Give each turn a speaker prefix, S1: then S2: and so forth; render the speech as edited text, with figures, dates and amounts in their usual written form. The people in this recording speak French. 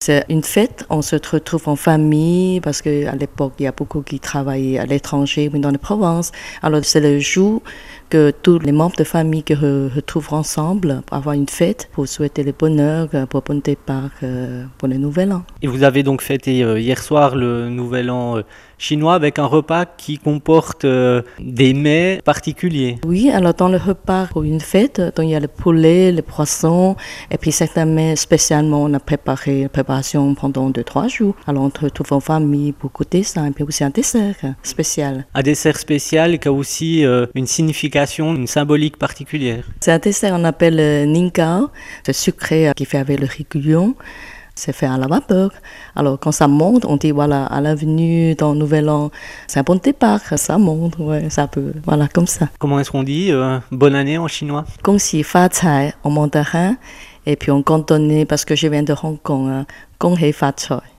S1: C'est une fête, on se retrouve en famille parce qu'à l'époque, il y a beaucoup qui travaillaient à l'étranger ou dans les provinces. Alors c'est le jour que tous les membres de famille se retrouvent ensemble pour avoir une fête, pour souhaiter le bonheur, pour bon départ pour le Nouvel An.
S2: Et vous avez donc fêté hier soir le Nouvel An chinois avec un repas qui comporte des mets particuliers.
S1: Oui, alors dans le repas pour une fête, donc il y a le poulet, le poisson, et puis certains mets spécialement, on a préparé la préparation pendant 2-3 jours. Alors on se retrouve en famille pour goûter ça, et puis aussi un dessert spécial.
S2: Un dessert spécial qui a aussi une signification, une symbolique particulière.
S1: C'est un dessert qu'on appelle Ningao, c'est sucré qui fait avec le riz bouillon. C'est fait à la vapeur. Alors quand ça monte, on dit voilà, à l'avenue dans le Nouvel An, c'est un bon départ, ça monte, ouais, ça peut, voilà, comme ça.
S2: Comment est-ce qu'on dit bonne année en chinois?
S1: 恭喜发财 en mandarin, et puis en cantonais, parce que je viens de Hong Kong, 恭喜发财.